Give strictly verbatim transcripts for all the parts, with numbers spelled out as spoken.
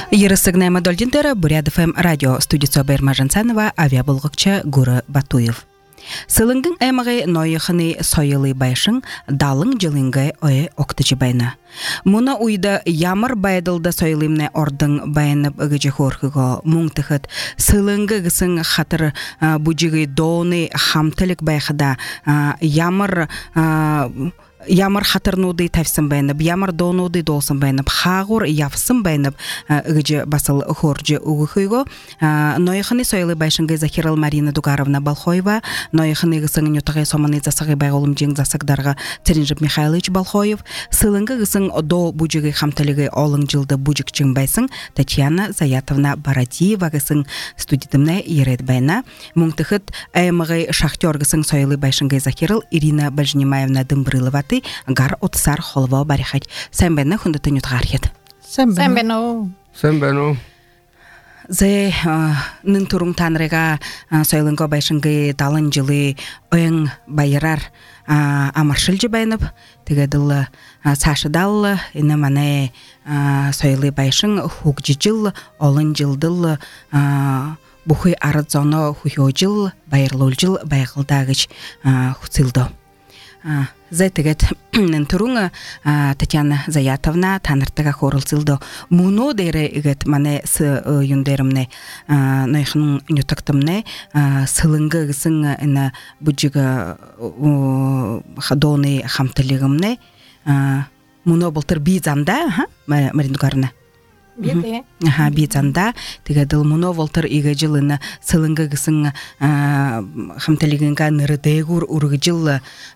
Ересігнайма Дольдинтера, Бурят эф эм радио студиясы Байырма Жансанова, авиабылғықчы Гуры Батуев. Сылыңгың әміғай нойықыны сойылы байшың, далың жылыңғай ой оқтычы байна. Мұна уйда ямыр байдылда сойылымны ордың байынып үгіжі хорқыға мұңтықыт. Сылыңғы ғысың қатыр бұжығы доны хамтылық байқыда ямыр Ямар хатырнуды тавсын байнып, ямар донуды долсын байнып, хағур яфсын байнып, үгіжі басыл хоржы үгіхүйго. Нойықыны сойлы байшынғы Захирал Марина Дугаровна Балхоева, нойықыны ғысың нютағай соманы засығы байғолым жең засықдарға Церинжіп Михайлович Балхоев, сылыңғы ғысың до бұжығы хамтылығы олың жылды бұжықчың байсың Татьяна Заятовна Барадиева ғысың студентімне ерет байна. Мұңтықыт әйміғай шахтер ғысың сойлы байшынғы Захирал Ирина Бажнимаевна Дымбрыловаты гар отсар холво барихать. Сән бәнні хүнді түн ұтғар ед. Сән бәну. Сән бәну. Зәй нын тұрың танырыға сойлыңға байшыңғы далын жылы ойың байырар амаршылжы байынып, тегеділі сашыдалы, іні маны сойлы байшың хуқжы жыл, олын жылдыл бұхы арыдзоны хуйо жыл, байырлыл жыл байғылдағыч хуцилды. Зайтыгет нентурунга Татьяна Заятовна таныртыга хорылсылды. Муно дейре игет мане с юндерімне нойхының нютактымне сылыңғы гысың ina бұджыға доны хамтылығымне муно болтыр бейзанда Маринугарна. Беде. Аха, бейзанда тегеділ муно болтыр иге жылына сылыңғы гысың хамтылығынға ныры дейгур урғы жыл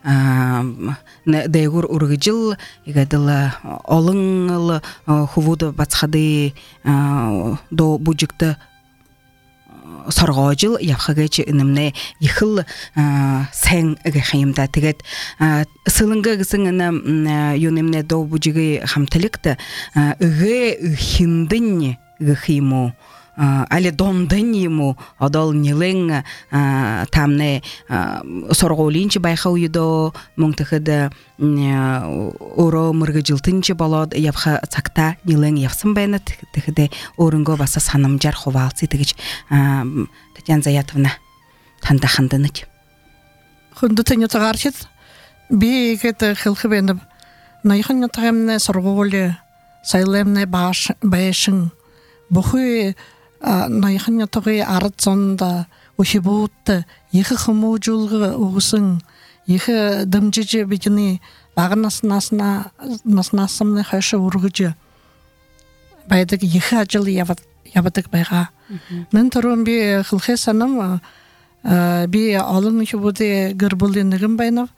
дейгур урғы жыл игеділ олыңылы хувуды бацхады до бұджықты сорго жыл япхагачы инемне йхыл сәң эге хаймда тегет сылыңга гысыңна юнемне до буҗиге хамтылыкты эге хиндинне гхиму але дондынему адал нилен тамне сорголинчи байхауйдо мунтахыда оро мыргыжилтынчы балад япха цакта нилен япсын байнат тегеде орынго баса санамжар ховалсы тегеч Татьяна Заятовна тандахандыныч хунду теню тагарчит би кете хилхбенеп найхын тагымне сорголе сайлемне баш байшын бухы найхын ятығы арытсонда ухибуутты ехі хыму жулғы уғысын ехі дымжыжы бетіні бағын насынасымны хайшы ұрғыжы байдық ехі ажылы ябадық байға. Нын тұрын бі қылхе саным бі алын ухибуды гырбылынығын байнав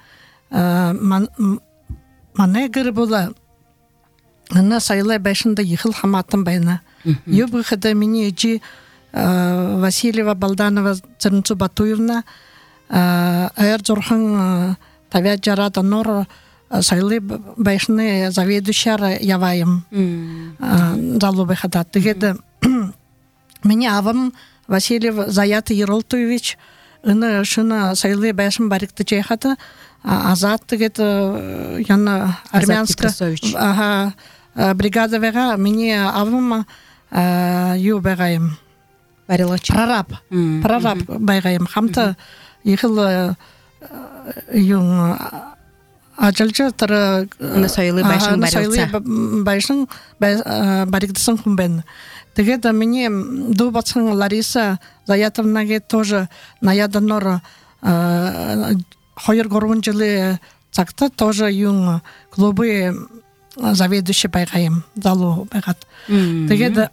мане гырбылы Ана сайлай байшында ехыл хаматын байна. Ёбы хада мені ежі Васильева Балданова Церинцу Батуевна әр зорхан тавят жарада нор сайлай байшыны заведущар явайым залубы хада. Тегеді мені авам Васильев Заят Еролтович үні шыны сайлай байшын барикті чайхаты Азат тегеді яны армянска бригада вега мені авам ю байгайым прораб прораб байгайым хамта ехил юн ажалчы тары насойлы байшын барылса байшын баригдысын хумбен тегеді мені дубатсын Лариса Заятовнаге тоже наяданор хойыр горвун жылы цакта тоже юн клубы заведующий байгайым залу байгат. Тегеді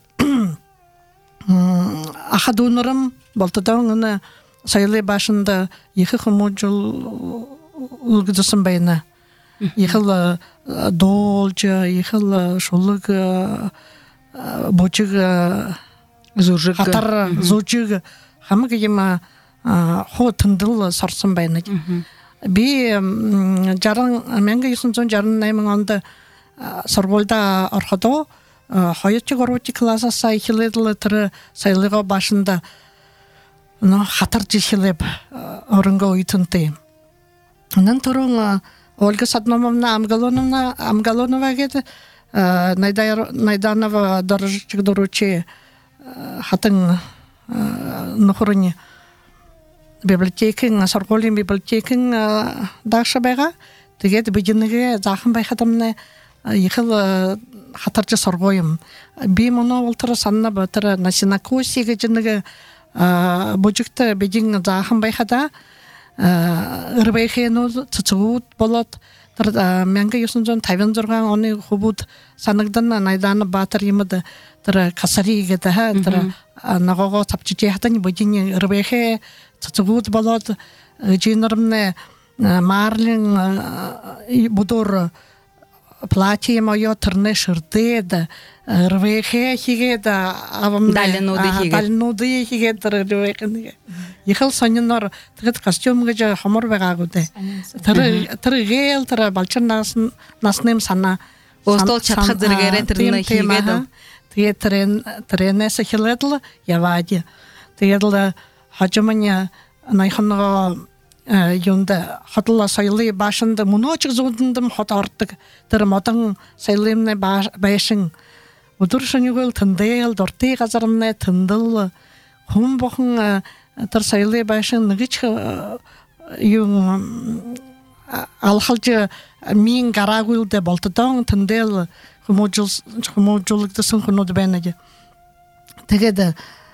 ахадунырым болтыдан үні сайлы башында ехі хыму жыл үлгідісін байына. Ехіл должы, ехіл шулыг бочыг қатар зочыг хамы кегема хо тындыл сарсын байына. Би жарың, мәңгі юсын сон жарың наймың онды сорголда орходо хоятчы горвати класса сайхиледілі түрі сайлыға башында хатар жешілеп орынға уйтынты. Нын тұрың Ольга Садномовна Амгалонова кеді Найданова дорожчик доручи хатын нухурыни библиотекин, сорголин библиотекин дақша байға. Тэгээд бидинеге захын байхатымны ехал хатарчы соргойым. Би моно ултыра санна батыра насинакосиге жинеге божукта бидин захын байхада ырбайхену цуцуут болот. Менге юсунжон таван журган оны хубут санагдан найданы батыр имыды тара касариге да тара нагого сапчиче хатани бодини ырбайхе цуцуут болот жинырымны марлин будур платье моё тырны шырды ырбайхе хигеда авам дальнуды хигеда ырбайхе ехал сонинор тагыт костюмга жа хамор байгагуде тары тары гел тары балчан насын наснем сана остол чатхадыргере тырны хигеда тие трен тренесе хиледл явади тиедл хажамanya найханга юнда хатла сайлы башында муночик зудындым хат артык тары матан сайлымны байшын удуршынюгыл тындел дорты газарымны тындыл хум бохын тар сайлы байшын нигич юн алхалжы мин гарагулде болтодан тындел хуможул хуможулыкты сынхынуды бәнеге тегеде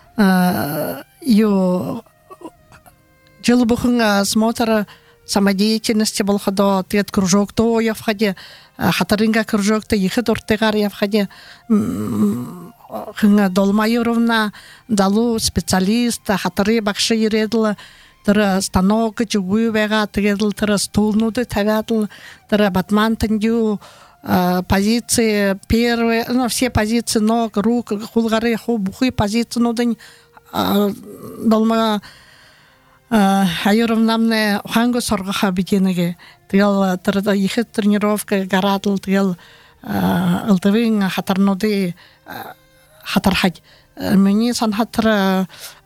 ю жыл бухын смотр самодеятельности болходо тет кружок то я входе хатаринга кружок то ехет ортегар я входе хынга Долмайровна далу специалист хатары бакшы иредла тара станок жугуй бега тегедл тара стулнуды тавятл тара батман тандю позиции первые, ну все позиции ног, рук, хулгары, хубухи позиции нудын Долма Айоровнамне ханго соргаха битенеге тел тара ехет тренировка гаратл тел алтывын хатарнуды хатархать мені сан хатра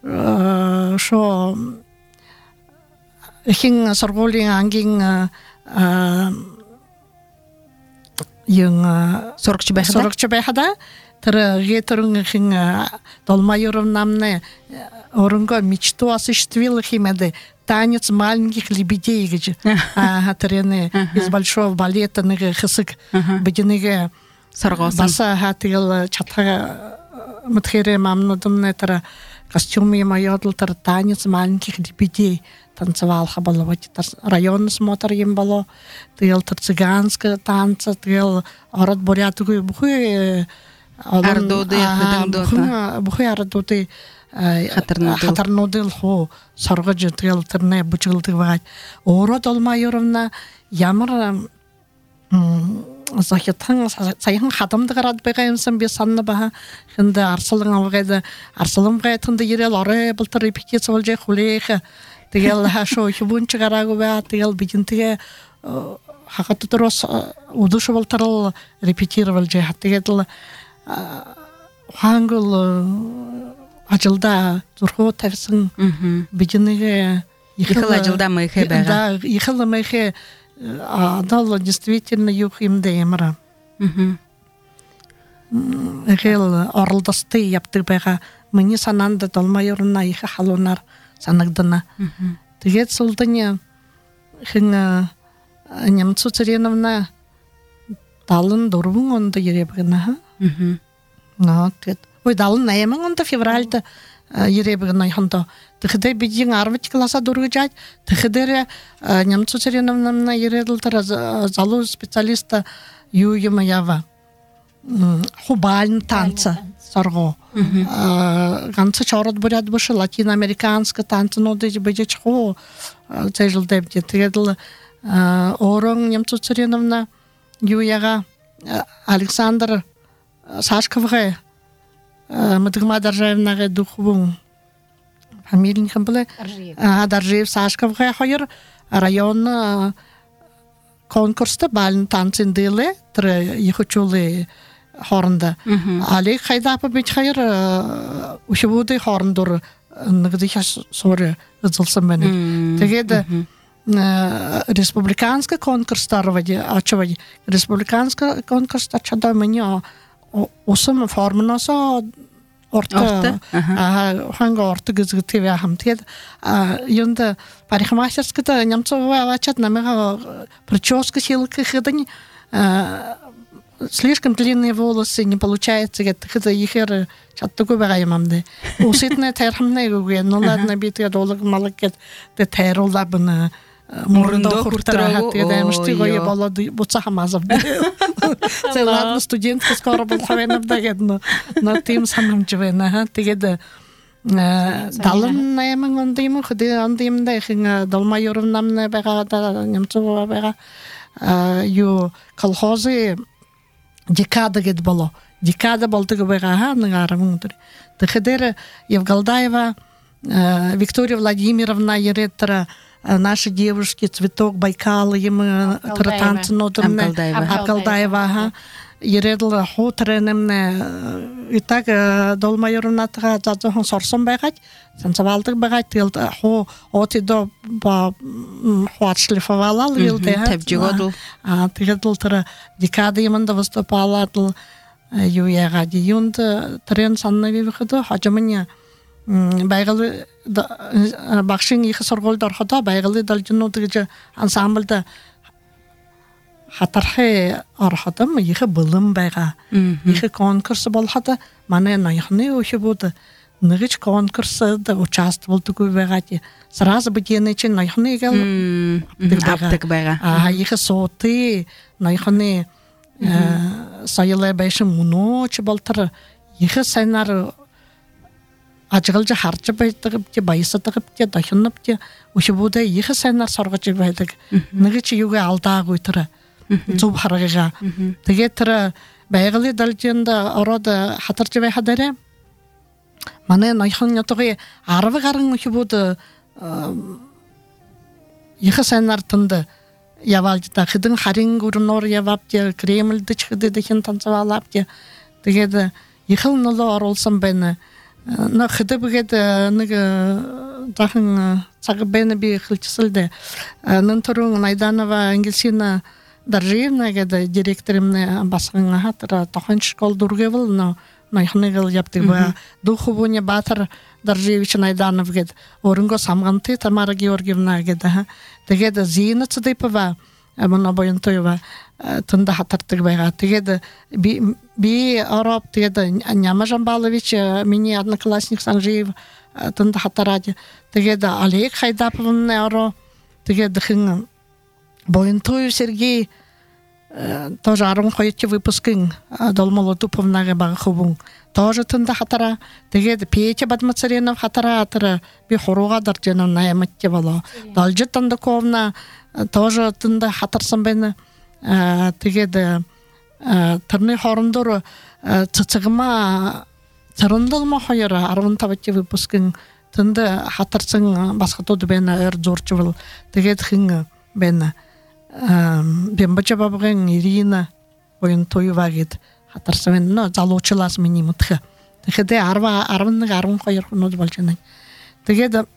шо хин сорголин ангин yung сорокчы байхада сорокчы байхада тара гетерун хин Долмайоровнамне орунга мечту осуществила химеды танец маленьких лебедей гыжы хатрене из большого балета неге хысык беденеге соргосын баса хатыл чатха мтхере мамнудымне тара костюмы майодл тара танец маленьких лебедей танцевал хабаловать районный смотр им было тыл цыганское танцы тыл город бурятугу бухы ардоды бухы бухы ардоды хатарнудыл хо соргыжы тыл тырне бучылды вать оро Долмайоровна ямар захитхан сайхан хатамды гарад байгаймсан би санна баха хинде арсылын алгайды арсылым гайтынды ерел ары былтыр репетиция болжай хулеха тэгэл хашо хибунчы гарагу ба тэгэл бидинтиге хакаты турос удушу болтарыл репетировал жай тэгэл хангул ажылда зурху тавсын бидинеге ехал ажылда мэхэ бага да ехал мэхэ адал действительно юх им демра эгел орлдасты япты бага мени сананда Долмайоровна иха халонар санагдана тэгээд сулдыня хин немцу цареновна талын дурвун онда еребгена но тет ой далын наемын онда февральда еребгена хонда тхде бидин арвич класса дургыжать тхдере немцу цареновна ередл тара залу специалиста юема ява хубалн танца сорго ганцы чорот бурят бушы латиноамериканская танцы ноды беже чхо цежл дебде тредл орон немцу цареновна юяга Александр Сашковге Мадыгма Даржаевнага духбун фамилия хамбле а Даржаев Сашковге хайр район конкурста балн танцын дылы тре ихучулы хорнда али хайда побить хайр ушбуды хорндур нигде соры зылсын мене тэгээд республиканский конкурстар вади ачавади республиканский конкурс ачада меня усым формнаса орта а ханга орта гызгыты ва хамтед юнда парикмахерская немцова ачат намега прическа силка хыдани слишком длинные волосы не получается это ихер чаттугу багаймамды уситне терхамне гуге но ладно битя долг малакет те теролабна мурындо хуртара хатыда мыштыгое балады буцахамазов ладно студентка скоро был хавенабда гедно но тим самамчвена ха тегеде далын наямын ондаймын худы ондаймда хинга долмайоров намне бага да немцова бага ю колхозы декада гет было декада болтыгы бага ха нгарымдыр тхедер Евгалдаева Виктория Владимировна ереттера наши девушки цветок Байкала им танцы нодымне Абгалдаева ха ередла хотренемне и так долмайорна тага зазохон сорсон байгать сансавалдык байгать тил хо оти до ба хватшлифовала вилде табжигодл а тигедл тара декада иманда выступала ю яга диюнд трен саннави выходу хажамня байгалы бакшин их сорголдар хата байгалы далжынудыгы ансамблда хатархе архатам их былым байга их конкурс болхата мане найхны ошибуд ныгыч конкурсда участвовал байгати сразу битене чин найхны гал аптык байга а их соты найхны сайылай байшын муноч болтыр их сайнар ажгалжа харчы байтыгып те байсатыгып те дахынып те ошибуда их сайнар соргыч байдык ныгыч юга алдаа гуйтыра зуб харагыга теге тыра байгалы далжында орода хатарчы бай хадаре мане найхан ятыгы арвы гарын ошибуда их сайнар тынды явалжыта хыдын харин гурнор явапте Кремльды чыгды деген танцавалапте тегеде ихыл ноло оролсам бені на хыды бігеді ныгы дахын сағы бені би хылчысылды нынтырың Найданова Ангельсина Даржиевна геді директорымны басқыңа хатыра тоқын школ дұрге был, но найхыныгыл япты ба духовуне Батыр Даржиевич Найданов геді орынго самғанты Тамара Георгиевна геді тегеде зейіні цыдыпыва мұна бойынтойыва тында хатартыг байға тегеде би араб тегеде Няма Жамбалович мини одноклассник Санжиев тында хатаради тегеде Олег Хайдаповны аро тегеде хын бойынтойы Сергей тоже арым қойытчы выпускын Долмолу Туповнағы бағы хубун тоже тында хатара тегеде Петя Бадмацаренов хатара атыры би хоруға дарженын наяматте бала Далжы Тандаковна тоже тында хатарсан бені тегеде тырны хорындыр цыцығыма цырындылма қойыры арвын табатте выпускын тында хатарсан басқатуды бені өр зорчы был тегеде хыңы бені бембача бабығын Ирина ойын тойы вагет хатарсан бені но залучылас мені мұтқы тегеде арвынның арвын қойыр құнуды балжының тегеде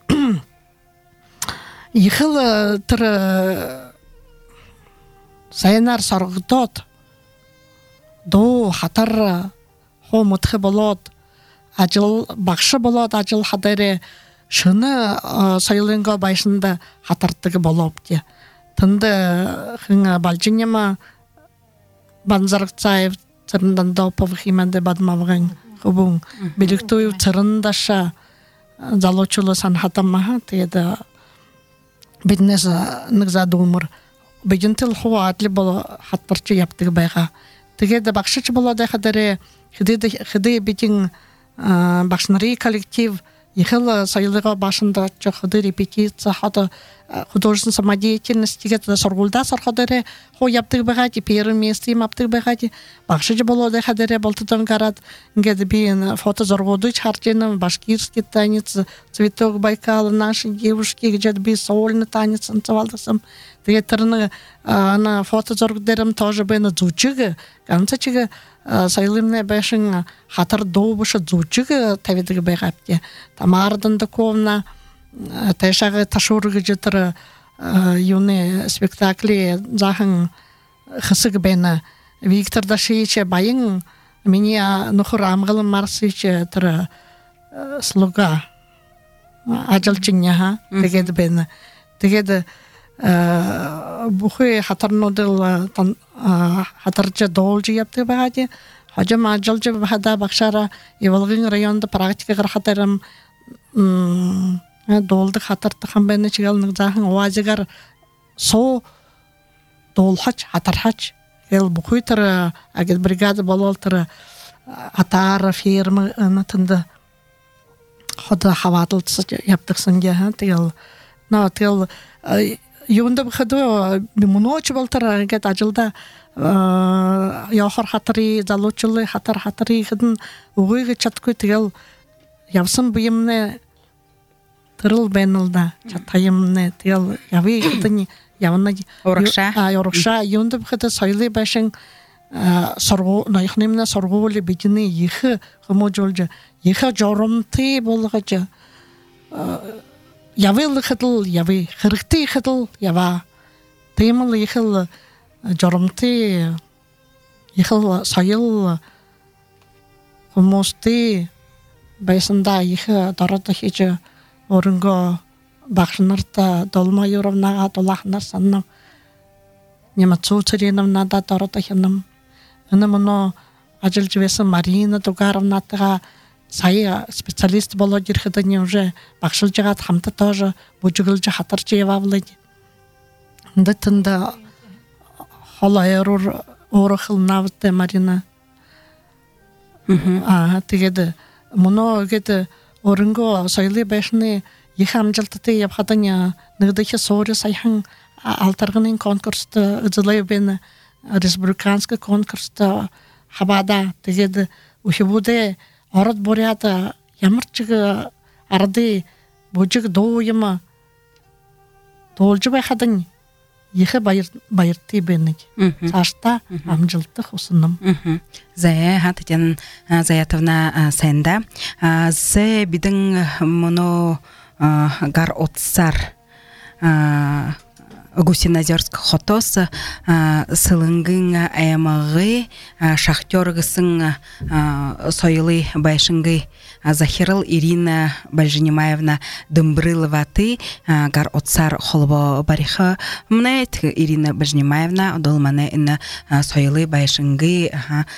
Ихыл тыры сайнар сарғытот до хатар хо мұтқы болот ажыл бақшы болот ажыл хадаре шыны сайылынға байшында хатартығы болоп де тынды хыңа балжынема Банзарықцаев цырындан допов хименде бадмавғын хубун биліктуев цырындаша залочулы сан хатамаха теді биднес нигзады умыр бигентил хуа атли бол хаттарчы яптыгы байга тегеде бакшычы болады хадаре хиде хиде битин бакшнары коллектив ихыл сайылыга башында чахды репетиция хата художественной самодеятельности где-то соргулда сархадаре хо яптыгы байга первое место им аптыгы байга бакшычы болады хадаре болтудан гарат где-то бин фото зоргоды чартина башкирский танец цветок Байкала наши девушки где-то би сольный танец танцевалдасам театрны на фото зоргдерим тоже бен зучыгы ганцачыгы сайылымны башын хатар добушы зучыгы тавидыгы байгапте Тамара Дандаковна тайшагы ташургы жетыр юны спектакли захан хысык бена Виктор Дашевич байын меня нухур амгалым марсыч тра слуга ажалчиняха тэгээд бена тэгээд бухы хатарнодыл хатарча должи yaptı багади хажам ажалчы бахада бакшара Иволгын районда практика хатарым долды хатартыхан бена чигалны захан оазигар со долхач хатархач ел бухуйтар агет бригада бололтар атар фирма натында хода хаватылсы яптыксын ге тел на тел юнда бхадо бимуноч болтар агет ажилда яхар хатри залучылы хатар хатри хидин угыйга чаткы тел явсын буйымны тырыл бенылда чатайымны тел яви хидин явна оракша а оракша юнда бхада сойлы башын соргу найхнемна соргули битини ихы хоможолжа ихы жоромты болгача явыл хатыл яви хырыкты хатыл ява темыл ихыл жоромты ихыл сайыл хомосты байсында ихы дарата хича орынга бахшнарта долма юровнага толахнар саннам немацуцериновна да дарата хинам анамно ажилжвеса Марина Дугаровнатага сая специалист боло жирхедани уже бахшылжагат хамта тоже бужугылжа хатарчы явавлыди датында халайрур орахыл навте Марина а тегеде муно гете орынго сойлы башны ихамжалтты япхатаня нырдыхи сори сайхан алтаргынын конкурста ыдылай бен республиканский конкурста хабада тегеде ухибуде ород борята ямарчыгы арды бужуг доуйма толжу байхадан ихе байыр байырты бенник сашта амжилты хусыным зая хатян заятовна сенда зе бидин моно гар отсар Гусинозерск хотос сылынгын аямагы шахтёргысын сойлы байшынгы Захирыл Ирина Бальжинимаевна Дымбрыловаты гар отсар холбо бариха мнет Ирина Бальжинимаевна долмане ин сойлы байшынгы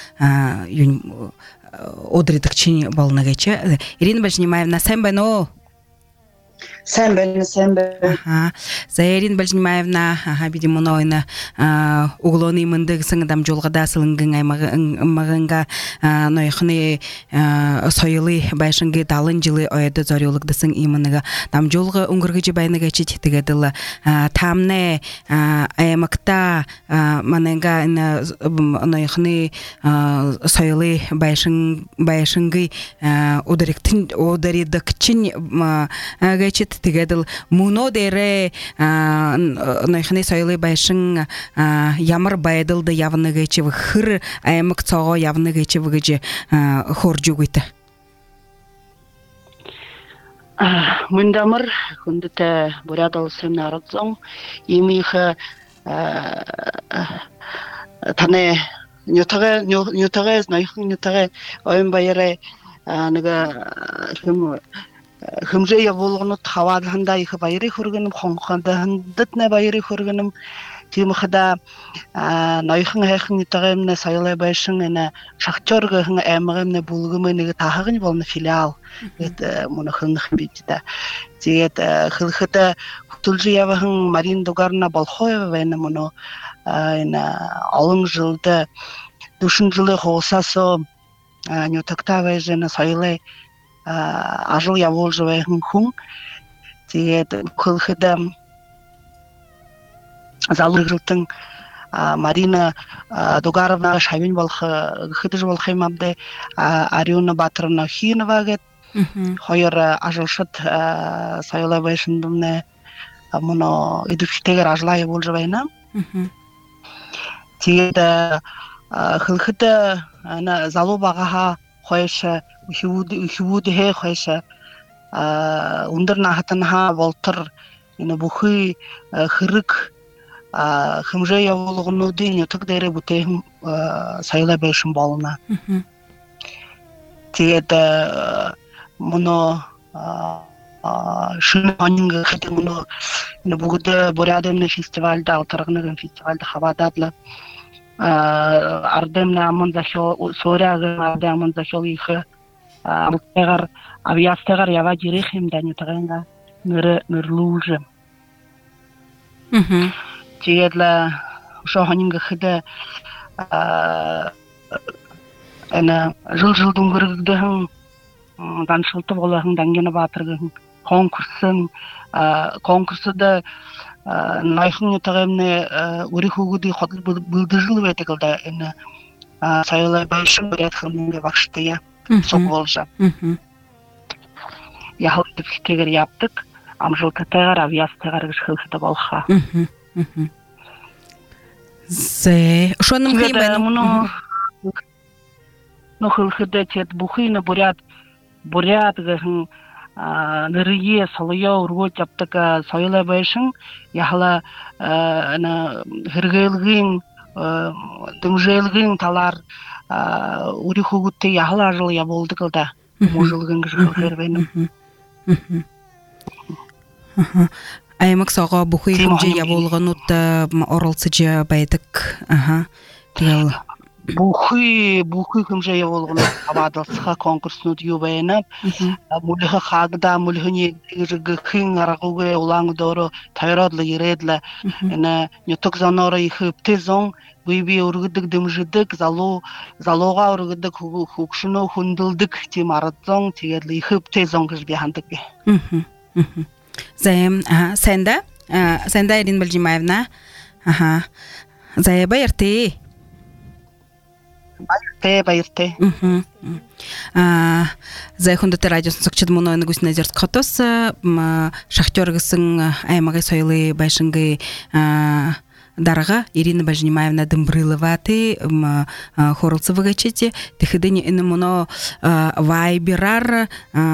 одридыкчини болнагача Ирина Бальжинимаевна сэмбэно Сэмбэн, сэмбэн. Ага. Заирин Бальжинимаевна, ага, видимо, нойна углоны мындык сыңдам жолгада сылынгын аймагынга нойхны сойлы байшынгы далын жылы ойды зорюлыгдысың имыныга там жолга уңгыргы жибайныга читигедила тамне аймакта маненга нойхны сойлы байшын байшынгы ударыктын ударыдыкчин гачит тигедил муно дере нойхны сойлы байшын ямар байдылды явныга чив хыр аймак цого явныга чивгыжы хоржугыта Мындамыр күндіте бурядал семинарыдзың имиха тане нютаге нютаге знайхын нютаге ойын байыры ныга кім Хымже я волгону тавадханда их байры хургыным хонханда хандытне байры хургыным тимхада найхын хайхын тагымна сайлай байшын эне шахтёрга хын эмгемне булгымы неге тахыгын болны филиал эт мунахын битта тиет хылхыта тулжи явахын Марина Дугаровна Болхоева эне муну эне алың жылда душын жылы холсасо нютактавай жена сайлай ажыл я волжевая хун тиет кылхыда залыргылтын Марина Дугаровна шайвин болхы хыдыж болхы мабде Ариона Батыровна Хинова гет хойер ажылшыт сайла байшындымне муно идүктегер ажла я волжевайна тиет кылхыда ана залобагаха хойша Хивуд хивуд хе хойша ундар нахатанха волтер ина бухи хырык хымже явуулгыну дин ютук дере бутем сайла бешин болуна. Тэгээд муно шин анинга хэдэ муно ина бүгдэ борядэмне фестивальда алтаргнагын фестивальда хавададла ардемне амон захё соряга ардемон захё их амтегар авиастегар ява жирихим данютагенга нэр нэрлуже. Мгм. Тэгээд ошо анинга хэдэ ана жыл-жыл дүнгөргдөһөн даншылты болаһын дангена батыргын конкурсын конкурсда найхын ютагемне ури хугуди хотл булдыжыл ветекалда ана сайла башын бирәтхынга башты sok болжа. Яхалты фитегер яптык, амжылты тегар авиастегар гышхылты болха. Зе, шоным хейбен. Ну хылхыда тет бухина бурят бурят гын нырые салыя ургот яптыка сайла башын яхала ана хыргылгын дымжылгын талар ури хугутте яхала жыл я болду кылда мужылгын гышхылыр беним. Аймак сага бухи хымже я болгонут оралсыжы байтык. Ага. Тел Бухи бухи хымже я болгону абадалсыга конкурсну юбайнап мулха хагда мулхни гыхын арагуге улан доро тайрадлы иредле ана нютук занора ихыпте зон биби ургыдык дымжыдык залу залога ургыдык хукшуну хундылдык тим аратзон тиедли ихыпте зон гыжби хандык. Займ, ага, сенда? Сенда Ирина Бальжимаевна? Ага. Зая байырты? Байырты, байырты. Зая хундаты радиосын сокчыды мұны өні гүсін әзерт қотос, шахтергісің аймағы сойлы байшыңғы дараға Ирина Бальжимаевна Дымбрылова ты хорылсывы гачете, тихидыни іні мұны вайбирар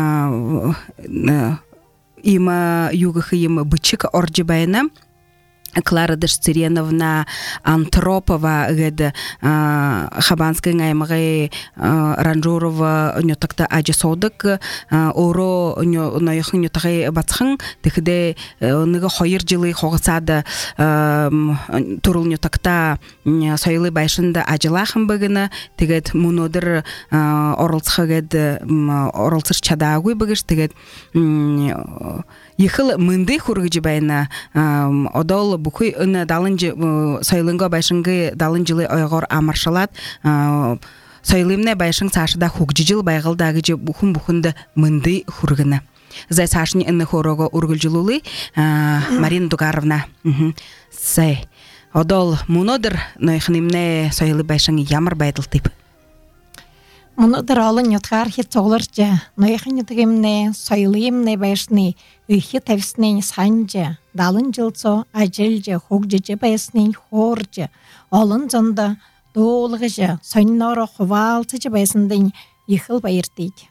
има югах им бычык орджибайна Клара Дашцереновна Антропова гед Хабанская аймагы Ранжурова нётакта ажысодык оро наяхын нётагы батхын тихде ныга хайыр жылы хогасады турул нётакта сойлы байшында ажылахын быгына тигет мунодыр оралцхагед оралцыр чадагуй быгыш тигет Ехал мынды хургыжы байна одол бухой ына далынжы сойлынга байшыңгы далынжылы ойгор амаршалат сойлымне байшың сашыда хугжыжыл байгылдагыжы бухун бухунда мынды хургына. Зай сашыны ына хорого ургылжылулы Марина Дугаровна. Сай одол мунодыр нойхынымне сойлы байшыңы ямар байдыл тип. Мунодыр алын ютгар хит соглыржы, нойхын ютгемне сойлымне байшны Үйхи тависнен санжы, далын жылцо, ажылжы, хугжыжы байснен хоржы, олын зонда доолғыжы, сонноры хувалтыжы байсындың ехыл байырдейді.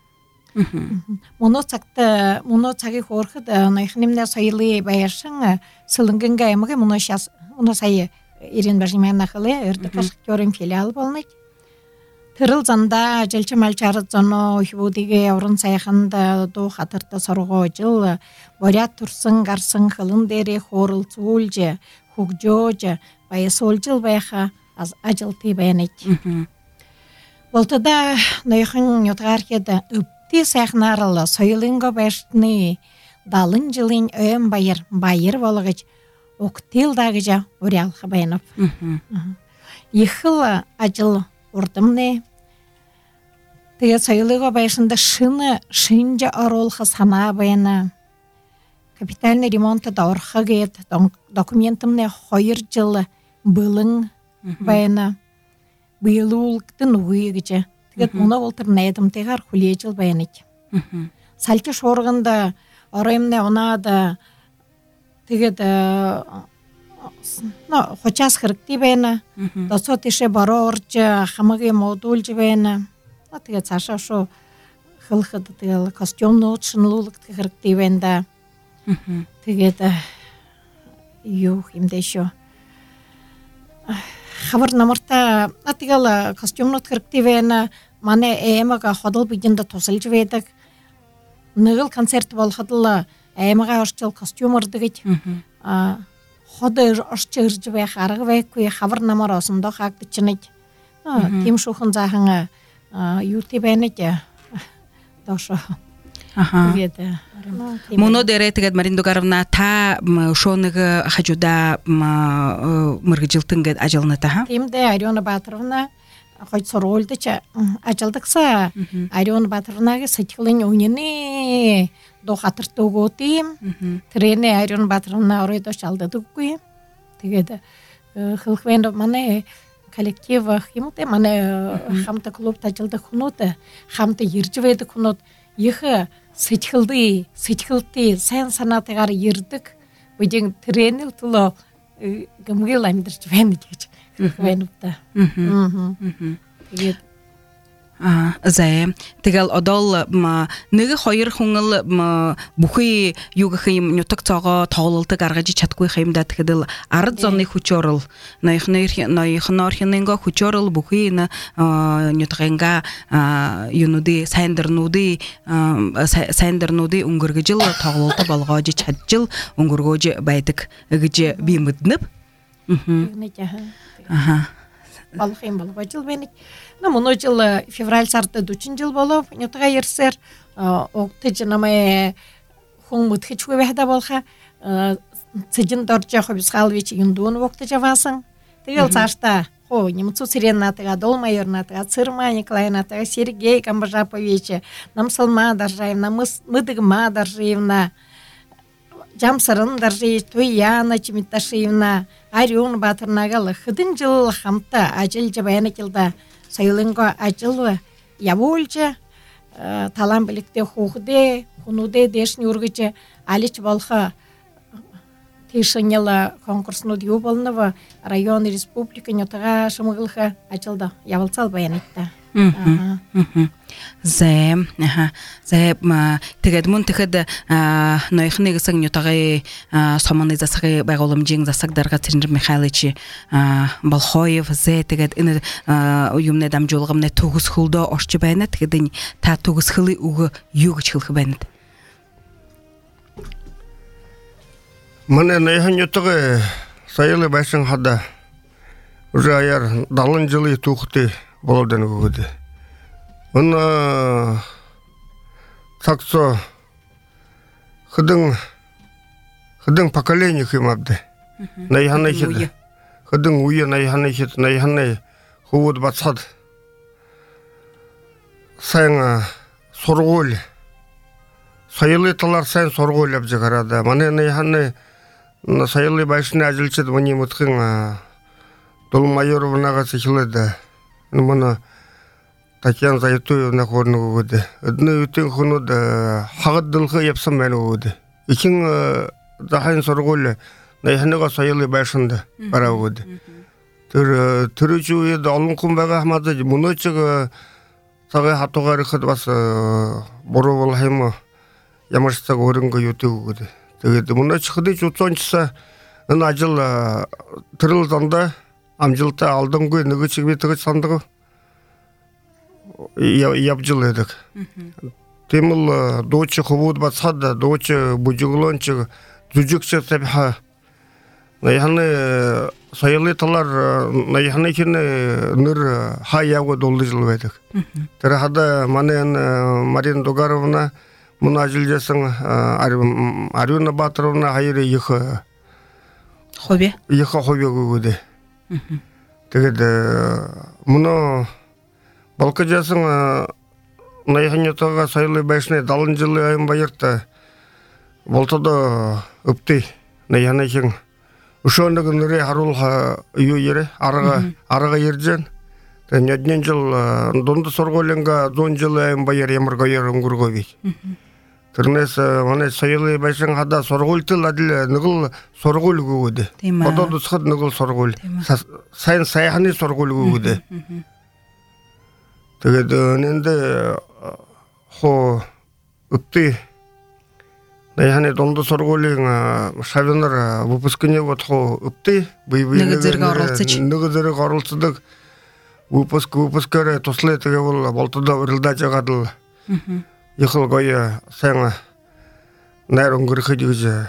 Мұны цақты, мұны цағы хорхыды, нойхынымне сойлы байыршың, сылынгынға емігі, мұны шас, мұны сайы Ирина Бальжимаевна қылы, үрді қашықтөрін филиал болнайды. Тырыл занда жылчы малчары зоно хибудиге орын сайханда до хатырда сорго жыл борят турсын гарсын хылын дере хорыл цулжы хугжожы байсол жыл байха аз ажылты баянайт. Болтада нойхын ютгаркеда үпти сайхнарылы сойлынго байшны далын жылын өйім байыр байыр болығыч октилдагыжа орялқы баянап. Ехыл ажыл урдымне тэгээ сойлыга байшында шыны шынжа оролха сана баяна капитальный ремонт да орха гет документымне хайыр жылы былың баяна быйлуулктын уйгыча тэгээд муна болтыр найдым тегар хуле жыл баянык салчы шоргында ораймне онада тэгээд no хочас хрыкти бена досо тише барорча хамаги модулж бена а тэгээ цаашаа шо хылхад тэгээ костюм нуучнлуулгт хрыкти бенда Тэгээд юу юмдээ шүү. Хавар намарта атгал костюмнот хэрэгтэй байна. Манай аймага ходол бидэнд тусалж байдаг. Нэгэл концерт болоход л аймага орчил костюм ордог гэж. А ходор орчирж байх арга байхгүй хавар намар осондоо хаагдчихнэ. Тийм шүүхэн заахан юутэй байна гэж доошо. Аха. Моно дээрээ тэгээд Марин Дугаровна та шоныг хажуда мэргэжилтэн гэд ажилна та. Тийм дээ Ариона Баатаровна хойд сургуульд ч ажилдагсан. Ариона Баатаровнагийн сэтгэлийн үнэний дуу хатарт өгөө тийм. Тэрний Ариона Баатаровна оройдоч алдадаггүй. Тэгээд хөлхвэнд манай коллектив юмтай манай хамт клубт ажилдаг хүмүүст хамт ирж байдаг хүмүүс их сэтгэлдээ сэтгэлтэй сайн санаатайгаар ирдэг бидний тренер төлөө гэмгэл амьдарч байна гэж байна уу та. Аа. Тэгээд А зэ тэгэл одол нэг хоёр хүн бүхий югх юм нутаг цогоо тоглолтог гаргаж чадахгүй юмда тэгэхэд ард зоны хүчөөрл ноёхнор ноёхнор хинэнго хүчөөрл бүхий нутагынга юнуди сайндарнууди сайндарнууди өнгөргөжл тоглолт болгоож чаджил өнгөргөөж байдаг гэж би мэднэв. Аха. Болох юм болов ажил байна. На мөн жил февраль сард forty жил болов. Нутгаа ярсаар огтж намайг хүн мэдхэжгүй байхдаа болха цэжин дорж явах бисгалвич юм дуун огтж аваасан. Тэгэл цаашдаа хоо немцу сиренатага долмайорнатага цырма Николаевнатага Сергей Камбажапович Намсалма Даржаевна Мыдыг Ма Даржаевна Жамсарын Даржи Туяна Чимиташевна Арион Баатарнагал хэдэн жил хамтаа ажиллаж байна гэлда соёлынго ажил явуулж талан бэлэгтэй хүүхдээ хүмүүдээ дэшний үргэж алич болох тийшнэл конкурснууд юу болнов район республикийн утга шумглах ажилда явуулцал байна та. Аа. Зэ аха зэ тэгээд мөн тэгэхэд ноёхны гэсэн нютагай сомоны засгийн байгууламжийн засаг дарга Цэрнэр Михайлович Болохоев зэ тэгээд энэ юмны дамжуулгамны төгсгөлдөө орч байна. Тэгээд энэ та төгсгөлийн үг юу гэж хэлэх байна? Манай ноёхны нютагай соёлын байшин хада уже аяр seventy жилийн түүхтэй болоод байна гэдэг. Өн таксо хэдэн хэдэн поколение хэмэвдэ. Найханы хэд хэдэн үе найханы хэд найханы хөвд бацад сайн сургууль соёлын талаар сайн сургууль явж гараад манай найханы соёлын байшны ажилчид миний мутхын Долмайоровнагаас эхлээд Нумана Татьяна Зайтуевна хорногод одны үтэн хонод хагаддалха явсан байна гоод ихэн дахин сургууль найхныга соёлын байшинд бараагод тэр төрөж үед олон хүн байгаа хамаад мөнөөчг цагаа хатуугаар ихэд бас буруу болох юм ямар ч цаг өрөнгө юутэйгүүд тэгээд мөнөөч хэдэж уцоончсаа энэ ажил тэрл занда амжилттай алдамгүй нэг чиг би тэгж сандаг явж л байдаг. Тийм л дууч хөвд бацхад дууч бүжиглонч зүжигч тавиха найхны соёлын талаар найхны хин нэр хаяагд улдж л байдаг. Тэр хада манай Марин Дугаровна мөн ажиллажсэн Ариона Баатаровна хоёр их хобби их хобби гүдэ. Тэгээд мөн Балкажасан найхнятага соёлын байшны seventy жилийн баярта болтодо өптэй найхнахийн өшөөнөг нэрээ харуулха юу ярэ арга арга иржэн тэгээд жил дунд сургуулинга one hundred жилийн баяр ямар гоёр өнгөргөө би. Тэрнээс манай соёлын байшин хада сургуультал адил нэг л сургууль гүгүүд. Одоо тусахад нэг л сургууль сайн сайхны сургууль гүгүүд. Тэгээд нэнде хоо өптэй Наяханы дондо сургуулийн шавнар выпускны вот хо өпти бие-бие нэгдэрэг оролцдог выпуск выпускаараа туслаа тэгээ бол болтодоо урилдаж агаад л их л гоё сайн найр өнгөрөх гэж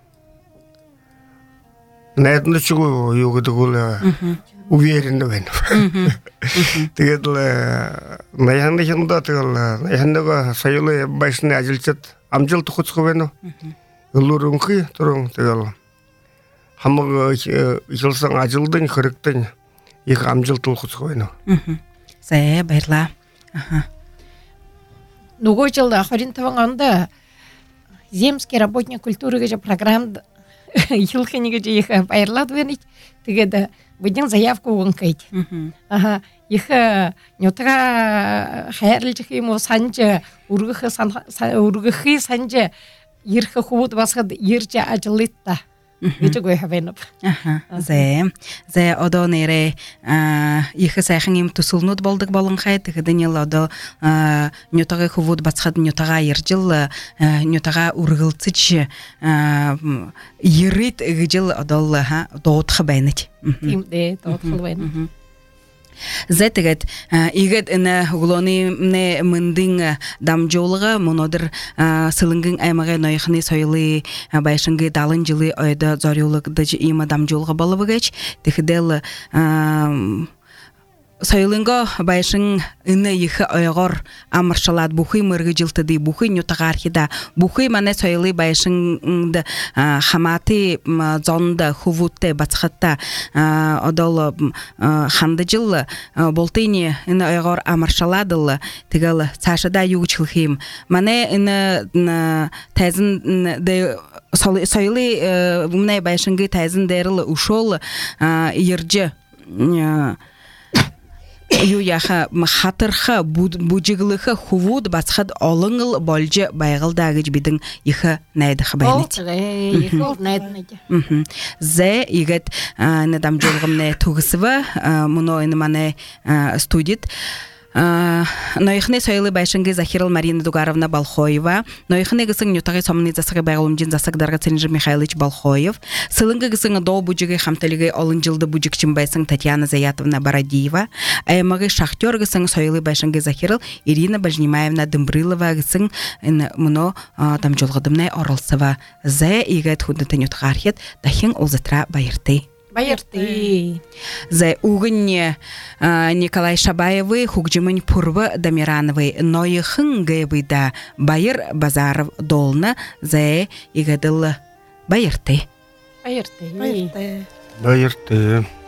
найдны чиг юу гэдэг бол уверен байна. Тэгээд л наяханы хинда тэгэл наяханага соёлын байшны ажилчид амжилт хүсэх байна уу? Өлөрөнхий түрэн тэгэл хамаг ихэлсэн ажилдын хэрэгтэн их амжилт хүсэх байна уу? За баярлаа. Аха. Нөгөө жил двадцать пятом онд земский работник культуры гэж программд хэлхний гэж их баярлаад байна. Тэгээд бидний заявку өгөнхийд. Аха. Их нютага хайрлаж юм уу санж өргөх өргөхий санж ирэх хүүд басгад ирж ажилладаг. гэж гой хавэнэ. Аха. Зэ. Зэ одоо нэрэ их сайхан юм төсөлнүүд болдог болонхай тэгэхэд нь л одоо нютагийн хөвүүд бацхад нютагаа иржил нютагаа үргэлцэж ирээд гэж л одоо дуудах байна. Тийм дээ, дуудах байна. Зэтгээд игэд энэ углооны нэ мэндин дамжуулга монодер сэлэнгийн аймагын ноёхны соёлын байшингийн далын жилийн ойда зориулагдаж ийм дамжуулга болов гэж тэгэхдэл соёлынго байшин энэ их ойгоор амаршалаад бүхий мэргэжилтэд бүхий нютагаар хида бүхий манай соёлын байшинд хамаати зонд хөвөттэй бацхатта одол хандажил болтыни энэ ойгоор амаршалаад л тэгэл цаашаа юу гэж хэлэх юм манай энэ тайзан соёлын өмнө байшингийн тайзан дээр л өшөөл ирж юу яха хатарха бүжиглэха хөвүүд бацхад олонгл болж байгалдаа гэж бидэн их найдах байна. Их найдна. Зэ игэт надамжуулгамны төгсвэ мөнөө энэ манай студид ноёхны соёлын байшингийн Захирал Марина Дугаровна Балхоева, ноёхны гэсэн нютагийн сомны засгийн байгууламжийн засаг дарга Цэнжир Михайлович Балхоев, сэлэнгийн гэсэн доо бүжигийн хамтлагийн олон жилдээ бүжигчин байсан Татьяна Заятовна Бородиева, аймагын шахтер гэсэн соёлын байшингийн Захирал Ирина Бажнимаевна Дымбрилова гэсэн энэ мөнөө дамжуулгадымны оролцова. Зэ игэт хүндэт нютгаар хэд дахин улзатра баяртай. Баяртай. За угынне Николай Шабаевы, Хугжимын Пурва Дамирановы, Ноихын Гэбыда, Байыр Базаров Долна, за игадыл баяртай. Баяртай. Баяртай. Баяртай.